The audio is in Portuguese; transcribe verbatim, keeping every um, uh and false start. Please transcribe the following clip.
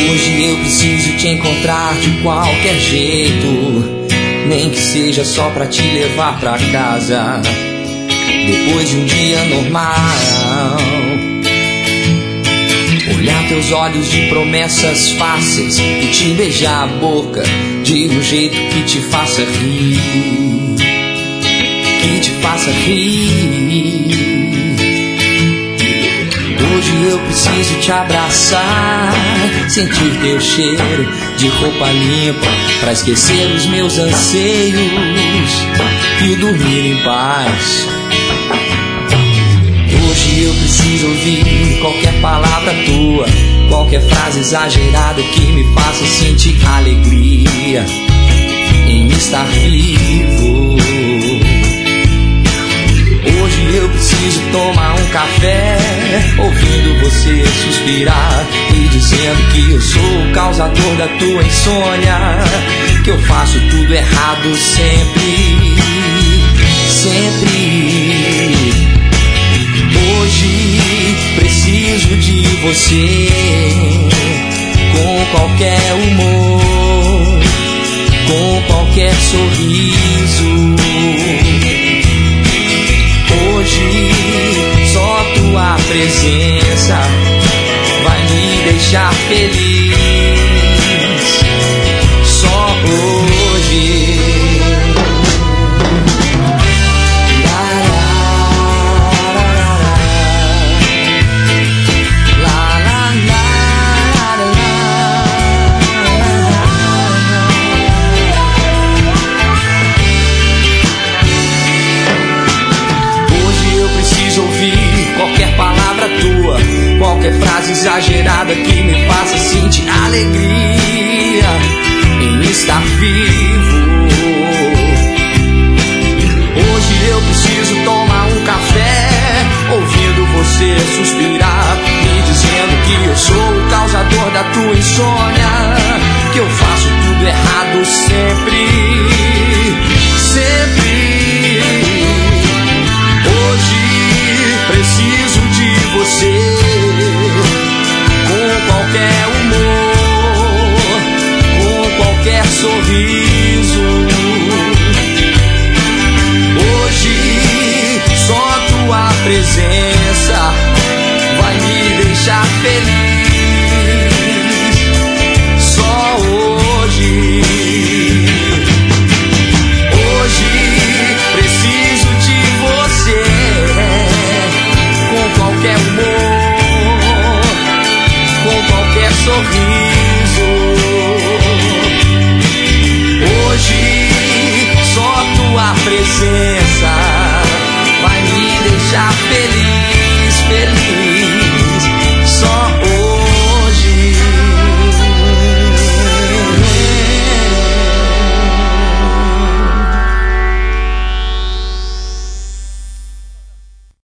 Hoje eu preciso te encontrar de qualquer jeito, nem que seja só pra te levar pra casa, depois de um dia normal. Olhar teus olhos de promessas fáceis e te beijar a boca de um jeito que te faça rir, que te faça rir. Hoje eu preciso te abraçar, sentir teu cheiro de roupa limpa, pra esquecer os meus anseios e dormir em paz. Hoje eu preciso ouvir qualquer palavra tua, qualquer frase exagerada que me faça sentir alegria em estar vivo. Hoje eu preciso tomar um café, ouvindo você suspirar e dizendo que eu sou o causador da tua insônia, que eu faço tudo errado sempre, sempre. Hoje preciso de você, com qualquer humor, com qualquer sorriso. Hoje só tua presença vai me deixar feliz. Só hoje. Qualquer palavra tua, qualquer frase exagerada que me faça sentir alegria em estar vivo. Hoje eu preciso tomar um café, ouvindo você suspirar, me dizendo que eu sou o causador da tua insônia, que eu faço tudo errado sempre, sempre. Preciso de você, com qualquer humor, com qualquer sorriso. Hoje só tua presença vai me deixar feliz. Só hoje. Hoje preciso de você, com qualquer humor, com qualquer sorriso.